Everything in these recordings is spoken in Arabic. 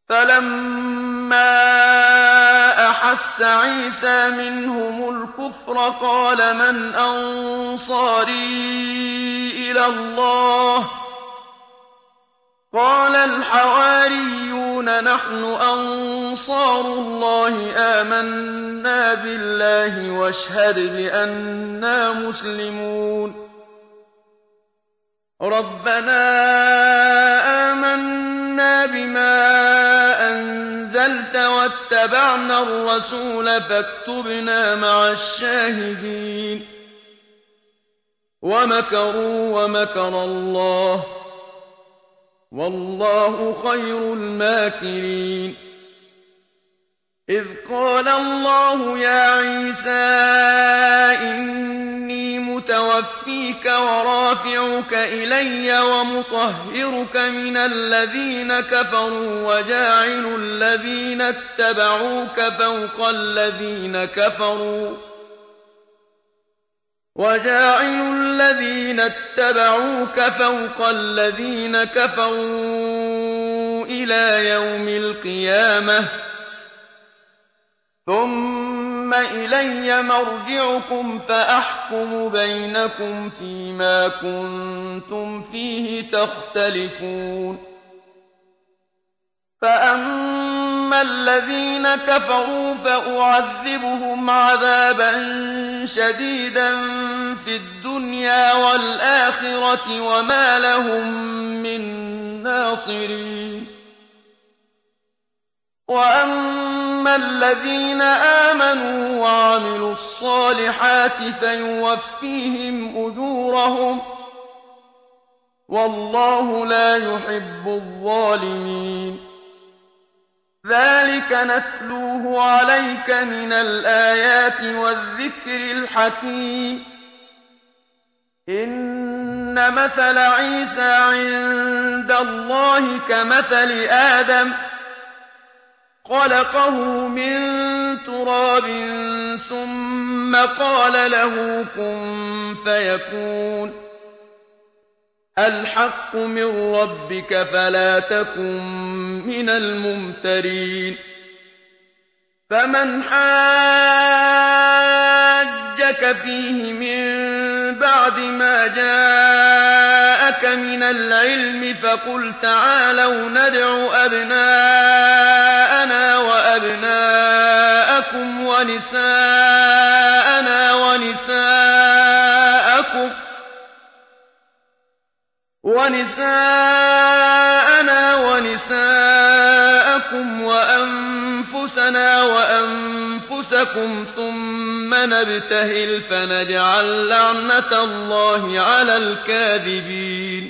فَلَمَّا أَحَسَّ عِيسَىٰ مِنْهُمُ الْكُفْرَ قَالَ مَنْ أَنصَارِي إِلَى اللَّهِ ۖ قَالَ الْحَوَارِيُّونَ نَحْنُ أَنصَارُ اللَّهِ آمَنَّا بِاللَّهِ واشهد بِأَنَّا مُسْلِمُونَ رَبَّنَا آمَنَّا بِمَا أَنزَلْتَ وَاتَّبَعْنَا الرَّسُولَ فَاكْتُبْنَا مَعَ الشَّاهِدِينَ وَمَكَرُوا وَمَكَرَ اللَّهُ وَاللَّهُ خَيْرُ الْمَاكِرِينَ إِذْ قَالَ اللَّهُ يَا عِيسَىٰ إِنِّي مُتَوَفِّيكَ وَرَافِعُكَ إِلَيَّ وَمُطَهِّرُكَ مِنَ الَّذِينَ كَفَرُوا وَجَاعِلُ الَّذِينَ اتَّبَعُوكَ فَوْقَ الَّذِينَ كَفَرُوا إِلَىٰ يَوْمِ الْقِيَامَةِ ۖ ثُمَّ إِلَيَّ مَرْجِعُكُمْ فَأَحْكُمُ بَيْنَكُمْ فِيمَا كُنتُمْ فِيهِ تَخْتَلِفُونَ فَأَمَّا الَّذِينَ كَفَرُوا فَأُعَذِّبُهُمْ عَذَابًا شَدِيدًا فِي الدُّنْيَا وَالْآخِرَةِ وَمَا لَهُم مِّن نَّاصِرِينَ وَأَمَّا الَّذِينَ آمَنُوا وَعَمِلُوا الصَّالِحَاتِ فَيُوَفِّيهِمْ أُجُورَهُمْ ۗ وَاللَّهُ لَا يُحِبُّ الظَّالِمِينَ ذَٰلِكَ نَتْلُوهُ عَلَيْكَ مِنَ الْآيَاتِ وَالذِّكْرِ الْحَكِيمِ إِنَّ مَثَلَ عِيسَىٰ عِندَ اللَّهِ كَمَثَلِ آدَمَ ۖ خَلَقَهُ مِن تُرَابٍ ثُمَّ قَالَ لَهُ كُن فَيَكُونُ الْحَقُّ مِن رَّبِّكَ فَلَا تَكُن مِّنَ الْمُمْتَرِينَ فَمَنْ حَاجَّكَ فِيهِ مِن بَعْدِ مَا جَاءَكَ مِنَ الْعِلْمِ فَقُلْ تَعَالَوْا نَدْعُ أَبْنَاءَنَا وَأَبْنَاءَكُمْ ونساءنا ونساءكم وأنفسنا وأنفسكم ثُمَّ نَبْتَهِلْ فَنَجْعَل لَّعْنَتَ اللَّهِ عَلَى الْكَاذِبِينَ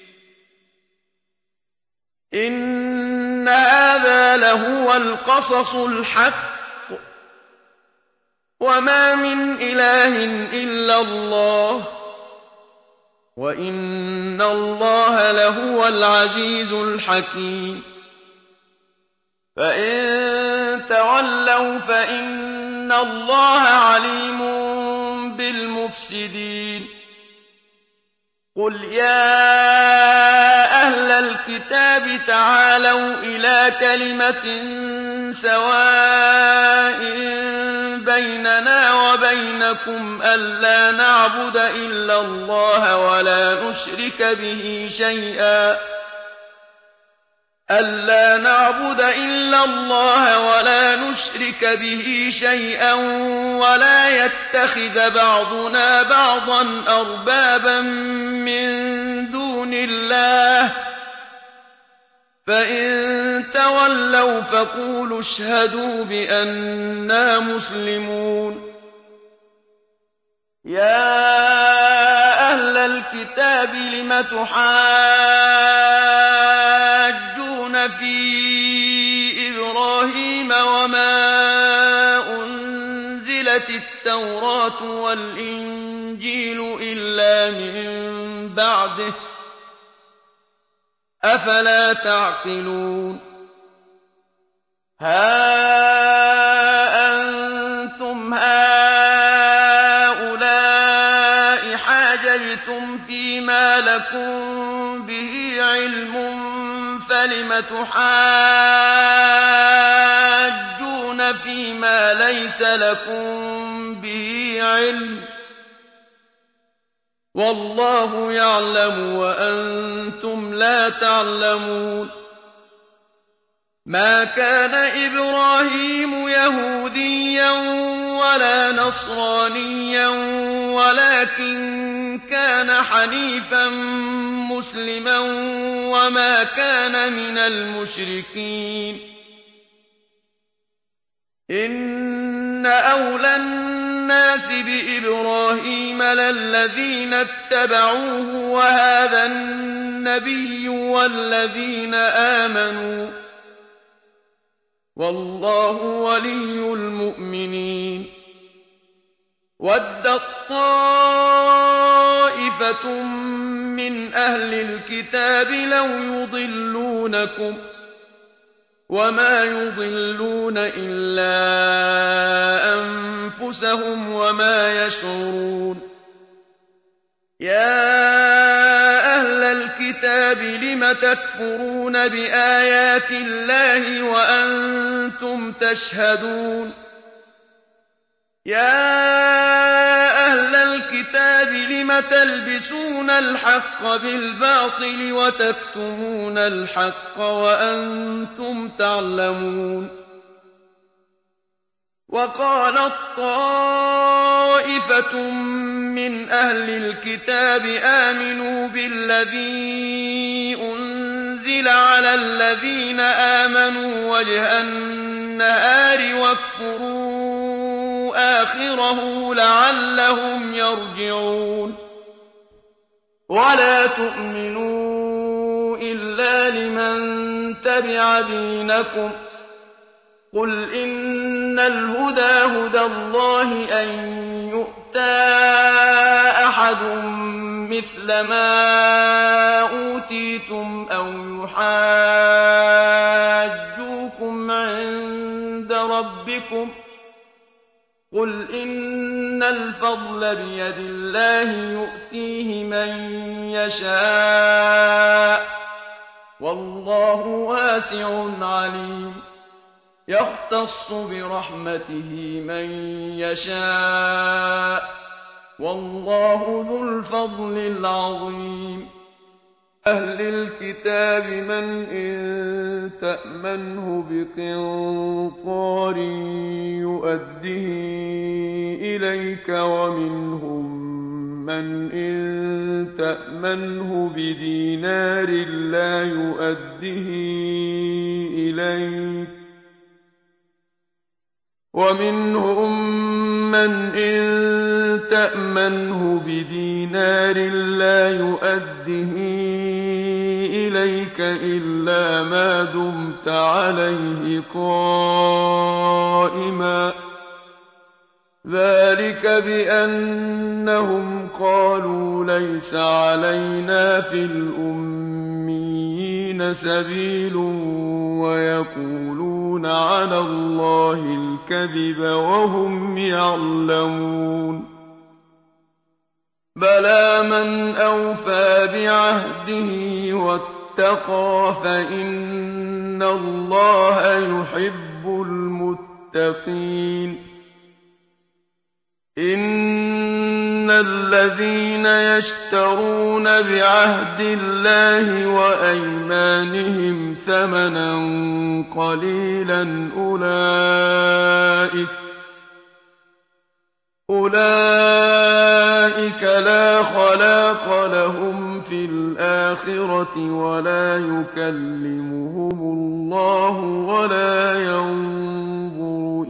إِنَّ هَٰذَا لَهُوَ الْقَصَصُ الْحَقُّ ۚ وَمَا مِنْ إِلَٰهٍ إِلَّا اللَّهُ ۚ وَإِنَّ اللَّهَ لَهُوَ الْعَزِيزُ الْحَكِيمُ فَإِن تَوَلَّوْا فَإِنَّ اللَّهَ عَلِيمٌ بِالْمُفْسِدِينَ قُلْ يَا أَهْلَ الْكِتَابِ تَعَالَوْا إِلَىٰ كَلِمَةٍ سَوَاءٍ بَيْنَنَا وَبَيْنَكُمْ أَلَّا نَعْبُدَ إِلَّا اللَّهَ وَلَا نُشْرِكَ بِهِ شَيْئًا وَلَا يَتَّخِذَ بَعْضُنَا بَعْضًا أَرْبَابًا مِّن دُونِ اللَّهِ ۚ فَإِن تَوَلَّوْا فَقُولُوا اشْهَدُوا بِأَنَّا مُسْلِمُونَ يَا أَهْلَ الْكِتَابِ لِمَ تُحَاجُّونَ فِي إِبْرَاهِيمَ وَمَا أُنزِلَتِ التَّوْرَاةُ وَالْإِنجِيلُ إِلَّا مِن بَعْدِهِ ۚ أَفَلَا تَعْقِلُونَ هَا أَنتُمْ هَٰؤُلَاءِ حَاجَجْتُمْ فِيمَا لَكُم بِهِ عِلْمٌ فَلِمَ تُحَاجُّونَ فِيمَا لَيْسَ لَكُم بِهِ عِلْمٌ ۚ وَاللَّهُ يَعْلَمُ وَأَنتُمْ لَا تَعْلَمُونَ مَا كَانَ إِبْرَاهِيمُ يَهُودِيًّا وَلَا نَصْرَانِيًّا وَلَٰكِن كَانَ حَنِيفًا مُّسْلِمًا وَمَا كَانَ مِنَ الْمُشْرِكِينَ إِنَّ أَوْلَى النَّاسِ بِإِبْرَاهِيمَ لَلَّذِينَ اتَّبَعُوهُ وَهَٰذَا النَّبِيُّ وَالَّذِينَ آمَنُوا ۗ وَاللَّهُ وَلِيُّ الْمُؤْمِنِينَ وَدَّت طَّائِفَةٌ مِّنْ أَهْلِ الْكِتَابِ لَوْ يُضِلُّونَكُمْ وَمَا يُضِلُّونَ إِلَّا أَنفُسَهُمْ وَمَا يَشْعُرُونَ يَا أَهْلَ الْكِتَابِ لِمَ تَكْفُرُونَ بِآيَاتِ اللَّهِ وَأَنتُمْ تَشْهَدُونَ يَا أَهْلَ الْكِتَابِ لِمَ تَلْبِسُونَ الْحَقَّ بِالْبَاطِلِ وَتَكْتُمُونَ الْحَقَّ وَأَنتُمْ تَعْلَمُونَ وَقَالَت طَّائِفَةٌ مِّنْ أَهْلِ الْكِتَابِ آمِنُوا بِالَّذِي أُنزِلَ عَلَى الَّذِينَ آمَنُوا وَجْهَ النَّهَارِ وَاكْفُرُوا آخِرَهُ لَعَلَّهُمْ يَرْجِعُونَ وَلَا تُؤْمِنُوا إِلَّا لِمَن تَبِعَ دِينَكُمْ قُلْ إِنَّ الْهُدَىٰ هُدَى اللَّهِ أَن يُؤْتَىٰ أَحَدٌ مِّثْلَ مَا أُوتِيتُمْ أَوْ يُحَاجُّوكُمْ عِندَ رَبِّكُمْ ۗ قُلْ إِنَّ الْفَضْلَ بِيَدِ اللَّهِ يُؤْتِيهِ مَن يَشَاءُ ۗ وَاللَّهُ وَاسِعٌ عَلِيمٌ يَخْتَصُّ بِرَحْمَتِهِ مَن يَشَاءُ ۗ وَاللَّهُ ذُو الْفَضْلِ الْعَظِيمِ أَهْلِ الْكِتَابِ مَنْ إِن تَأْمَنْهُ بِقِنطَارٍ يُؤَدِّهِ إِلَيْكَ وَمِنْهُم مَّنْ إِن تَأْمَنْهُ بِدِينَارٍ لَّا يُؤَدِّهِ إِلَيْكَ وَمِنْهُم مَّنْ إِن تَأْمَنْهُ بِدِينَارٍ لَّا يُؤَدِّهِ إِلَيْكَ إِلَّا مَا دُمْتَ عَلَيْهِ قَائِمًا ۗ ذَٰلِكَ بِأَنَّهُمْ قَالُوا لَيْسَ عَلَيْنَا فِي الْأُمِّيِّينَ سَبِيلٌ وَيَقُولُونَ عَلَى اللَّهِ الْكَذِبَ وَهُمْ يَعْلَمُونَ بَلَىٰ مَنْ أَوْفَىٰ بِعَهْدِهِ وَاتَّقَىٰ فَإِنَّ اللَّهَ يُحِبُّ الْمُتَّقِينَ إِنَّ الَّذِينَ يَشْتَرُونَ بِعَهْدِ اللَّهِ وَأَيْمَانِهِمْ ثَمَنًا قَلِيلًا أُولَٰئِكَ لَا خَلَاقَ لَهُمْ فِي الْآخِرَةِ وَلَا يُكَلِّمُهُمُ اللَّهُ وَلَا يَنظُرُ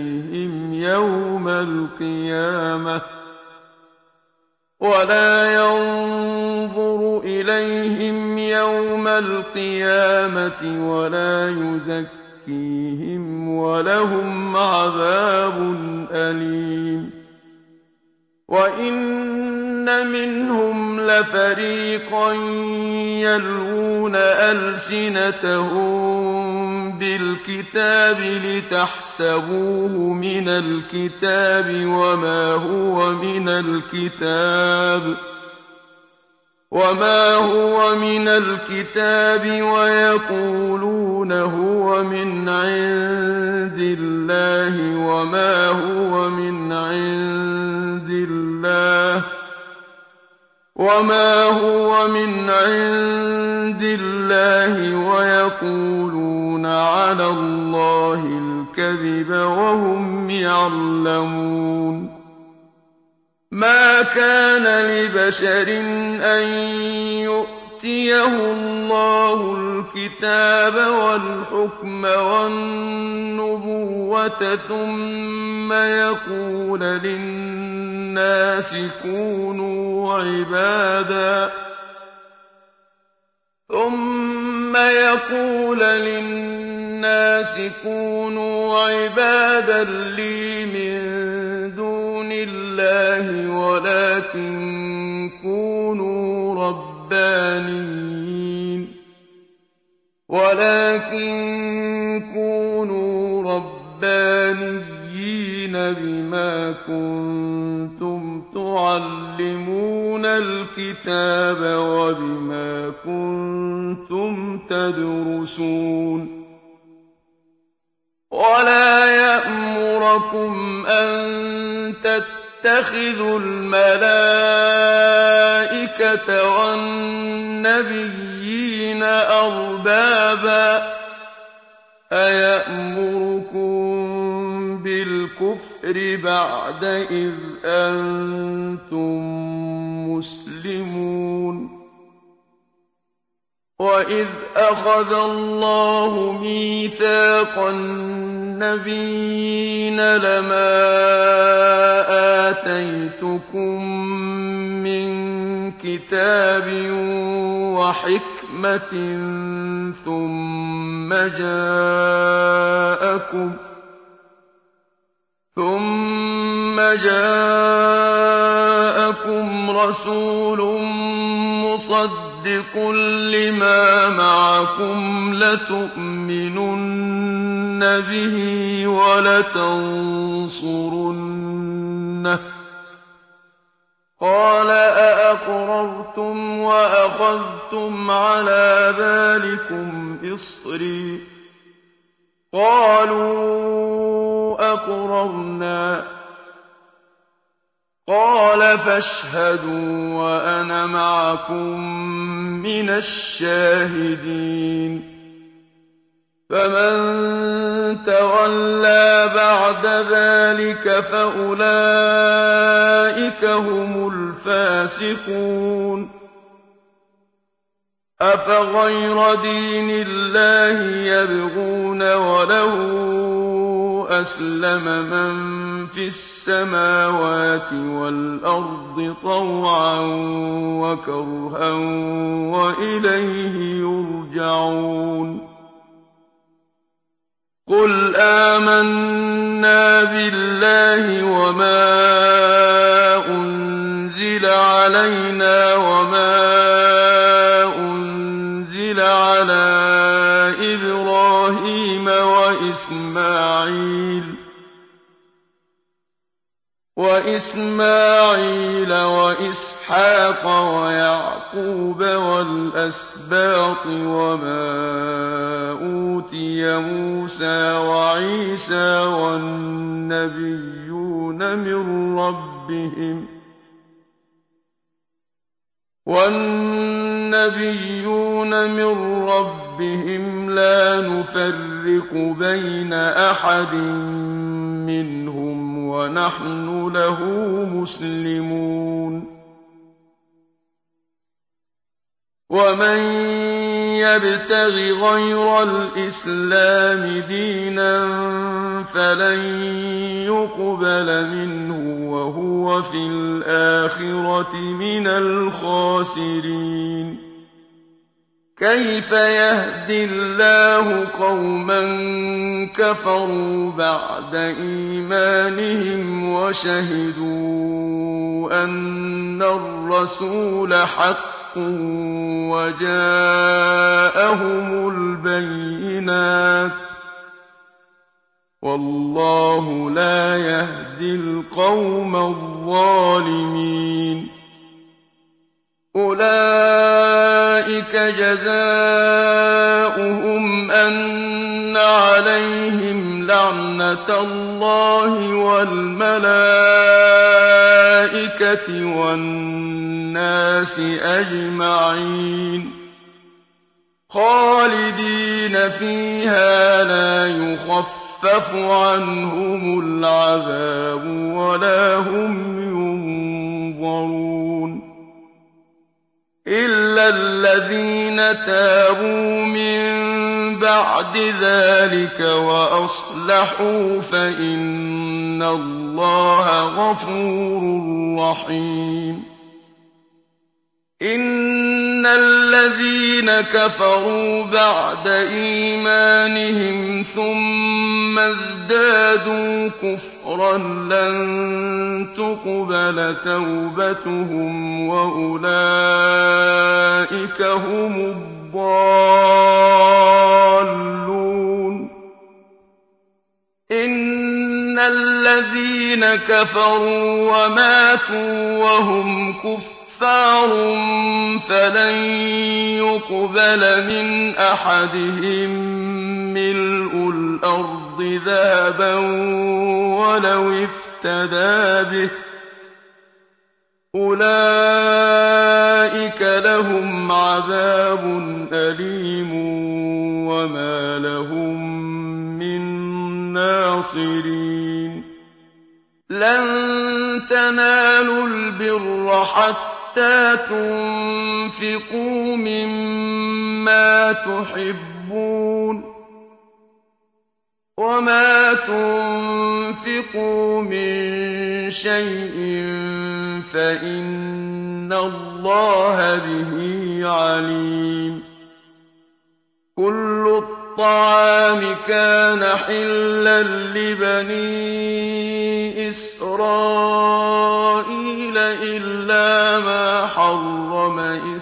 إِلَيْهِمْ يَوْمَ الْقِيَامَةِ وَلَا يُزَكِّيهِمْ وَلَهُمْ عَذَابٌ أَلِيمٌ وَإِنَّ مِنْهُمْ لَفَرِيقًا يَلْوُونَ أَلْسِنَتَهُم بِالْكِتَابِ لِتَحْسَبُوهُ مِنَ الْكِتَابِ وَمَا هُوَ مِنَ الْكِتَابِ وَيَقُولُونَ هُوَ مِنْ عِندِ اللَّهِ اللَّهِ وَمَا هُوَ مِنْ عِندِ اللَّهِ وَيَقُولُونَ عَلَى اللَّهِ الْكَذِبَ وَهُمْ يَعْلَمُونَ مَا كَانَ لِبَشَرٍ أَن يُؤْتِيَهُ اللَّهُ الْكِتَابَ وَالْحُكْمَ وَالنُّبُوَّةَ ثُمَّ يَقُولَ لِلنَّاسِ كُونُوا عِبَادًا لِّي مِن دُونِ اللَّهِ وَلَٰكِن كُونُوا رَبَّانِيِّينَ بِمَا كُنتُمْ تُعَلِّمُونَ الْكِتَابَ وَبِمَا كُنتُمْ تَدْرُسُونَ وَلَا يَأْمُرَكُمْ أَن تَتَّخِذُوا الْمَلَائِكَةَ وَالنَّبِيِّينَ أَرْبَابًا ۗ أَيَأْمُرُكُم بِالْكُفْرِ بَعْدَ إِذْ أَنتُم مُّسْلِمُونَ وَإِذْ أَخَذَ اللَّهُ مِيثَاقَ النَّبِيِّينَ لَمَا آتَيْتُكُم مِّن كِتَابٍ وَحِكْمَةٍ ثُمَّ جَاءَكُمْ رَسُولٌ مُّصَدِّقٌ لِّمَا مَعَكُمْ لَتُؤْمِنُنَّ بِهِ وَلَتَنصُرُنَّهُ ۚ قَالَ أَأَقْرَرْتُمْ وَأَخَذْتُمْ عَلَىٰ ذَٰلِكُمْ إِصْرِي ۖ قَالُوا أَقْرَرْنَا ۚ قَالَ فَاشْهَدُوا وَأَنَا مَعَكُم مِّنَ الشَّاهِدِينَ فَمَن تَوَلَّىٰ بَعْدَ ذَٰلِكَ فَأُولَٰئِكَ هُمُ الْفَاسِقُونَ أَفَغَيْرَ دِينِ اللَّهِ يَبْغُونَ وَلَهُ أَسْلَمَ مَن فِي السَّمَاوَاتِ وَالْأَرْضِ طَوْعًا وَكَرْهًا وَإِلَيْهِ يُرْجَعُونَ قُلْ آمَنَّا بِاللَّهِ وَمَا أُنزِلَ عَلَيْنَا وَمَا أُنزِلَ عَلَىٰ إِبْرَاهِيمَ وَإِسْمَاعِيلَ وَإِسْحَاقَ وَيَعْقُوبَ وَالْأَسْبَاطِ وَمَا أُوتِيَ مُوسَىٰ وَعِيسَىٰ وَالنَّبِيُّونَ مِن رَّبِّهِمْ لَا نُفَرِّقُ بَيْنَ أَحَدٍ مِّنْهُمْ وَنَحْنُ لَهُ مُسْلِمُونَ وَمَن يَبْتَغِ غَيْرَ الْإِسْلَامِ دِينًا فَلَن يُقْبَلَ مِنْهُ وَهُوَ فِي الْآخِرَةِ مِنَ الْخَاسِرِينَ كَيْفَ يَهْدِي اللَّهُ قَوْمًا كَفَرُوا بَعْدَ إِيمَانِهِمْ وَشَهِدُوا أَنَّ الرَّسُولَ حَقٌّ وَجَاءَهُمُ الْبَيِّنَاتُ ۚ وَاللَّهُ لَا يَهْدِي الْقَوْمَ الظَّالِمِينَ أُولَٰئِكَ جَزَاؤُهُمْ أَنَّ عَلَيْهِمْ عَلَيْهِمْ لَعْنَةَ اللَّهِ وَالْمَلَائِكَةِ وَالنَّاسِ أَجْمَعِينَ خَالِدِينَ فِيهَا لَا يُخَفَّفُ عَنْهُمُ الْعَذَابُ وَلَا هُمْ يُنظَرُونَ إِلَّا الَّذِينَ تَابُوا مِن بَعْدِ ذَٰلِكَ وَأَصْلَحُوا فَإِنَّ اللَّهَ غَفُورٌ رَّحِيمٌ إِنَّ الَّذِينَ كَفَرُوا بَعْدَ إِيمَانِهِمْ ثُمَّ ازْدَادُوا كُفْرًا لَّن تُقْبَلَ تَوْبَتُهُمْ وَأُولَٰئِكَ هُمُ الضَّالُّونَ إِنَّ الَّذِينَ كَفَرُوا وَمَاتُوا وَهُمْ كُفَّارٌ فَلَن يُقْبَلَ مِنْ أَحَدِهِم مِّلْءُ الْأَرْضِ ذَهَبًا وَلَوِ افْتَدَىٰ بِهِ ۗ أُولَٰئِكَ لَهُمْ عَذَابٌ أَلِيمٌ وَمَا لَهُم مِّن نَّاصِرِينَ لَن تَنَالُوا الْبِرَّ حَتَّىٰ تُنفِقُوا مِمَّا تُحِبُّونَ ۚ وَمَا تُنفِقُوا مِن شَيْءٍ فَإِنَّ اللَّهَ بِهِ عَلِيمٌ كُلُّ الطَّعَامِ كَانَ حِلًّا لِّبَنِي إِسْرَائِيلَ إِلَّا مَا حَرَّمَ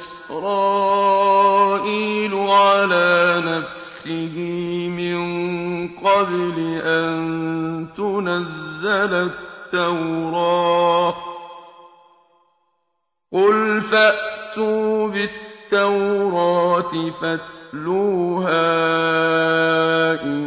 إِسْرَائِيلُ عَلَىٰ نَفْسِهِ مِن قَبْلِ أَن تُنَزَّلَ التَّوْرَاةُ ۗ قُلْ فَأْتُوا بِالتَّوْرَاةِ فَاتْلُوهَا إِن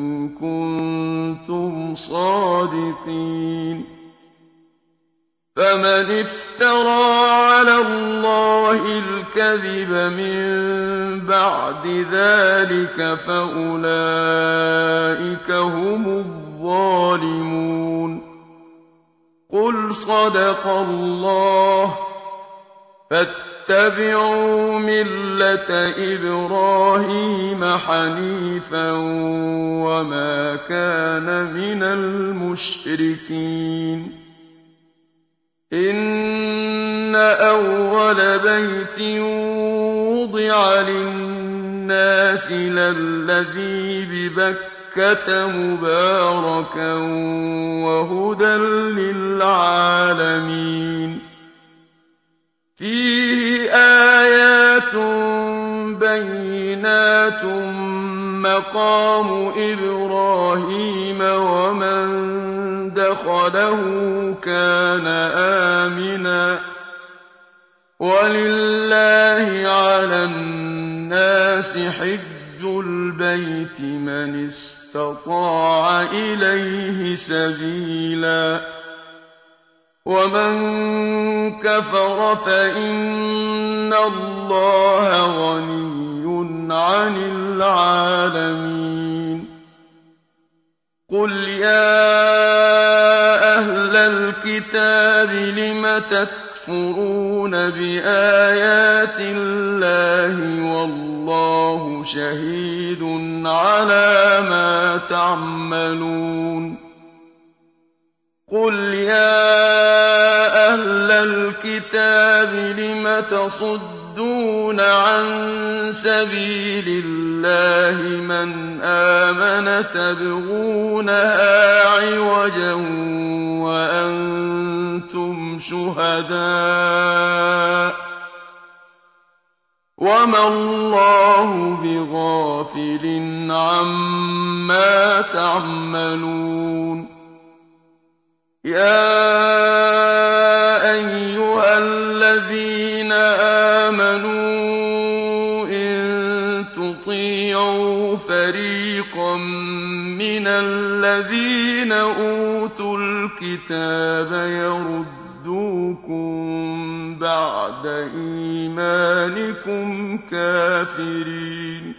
كُنتُمْ صَادِقِينَ فَمَنِ افْتَرَىٰ عَلَى اللَّهِ الْكَذِبَ مِن بَعْدِ ذَٰلِكَ فَأُولَٰئِكَ هُمُ الظَّالِمُونَ قُلْ صَدَقَ اللَّهُ ۗ فَاتَّبِعُوا مِلَّةَ إِبْرَاهِيمَ حَنِيفًا وَمَا كَانَ مِنَ الْمُشْرِكِينَ إِنَّ أَوَّلَ بَيْتٍ وُضِعَ لِلنَّاسِ لَلَّذِي بِبَكَّةَ مُبَارَكًا وَهُدًى لِّلْعَالَمِينَ فِيهِ آيَاتٌ بَيِّنَاتٌ مَّقَامُ إِبْرَاهِيمَ وَمَن دَخَلَهُ كَانَ آمِنًا ۗ وَلِلَّهِ عَلَى النَّاسِ حِجُّ الْبَيْتِ مَنِ اسْتَطَاعَ إِلَيْهِ سَبِيلًا ۚ وَمَن كَفَرَ فَإِنَّ اللَّهَ غَنِيٌّ عَنِ الْعَالَمِينَ قُلْ يَا أَهْلَ الْكِتَابِ لِمَ تَكْفُرُونَ بِآيَاتِ اللَّهِ وَاللَّهُ شَهِيدٌ عَلَىٰ مَا تَعْمَلُونَ قُلْ يَا أَهْلَ الْكِتَابِ لِمَ تَصُدُّونَ عَن سَبِيلِ اللَّهِ مَنْ آمَنَ تَبْغُونَهَا عِوَجًا وَأَنتُمْ شُهَدَاءُ ۗ وَمَا اللَّهُ بِغَافِلٍ عَمَّا تَعْمَلُونَ يَا أَيُّهَا الَّذِينَ آمَنُوا إِن تُطِيعُوا فَرِيقًا مِّنَ الَّذِينَ أُوتُوا الْكِتَابَ يَرُدُّوكُم بَعْدَ إِيمَانِكُمْ كَافِرِينَ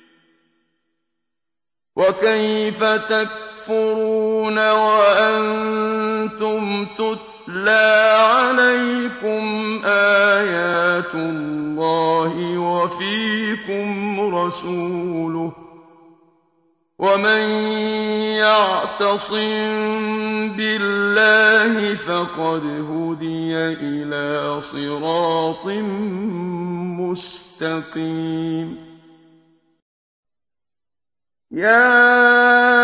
وَكَيْفَ تَكْفُرُونَ وَأَنتُمْ تُتْلَىٰ عَلَيْكُمْ آيَاتُ اللَّهِ وَفِيكُمْ رَسُولُهُ ۗ وَمَن يَعْتَصِم بِاللَّهِ فَقَدْ هُدِيَ إِلَىٰ صِرَاطٍ مُّسْتَقِيمٍ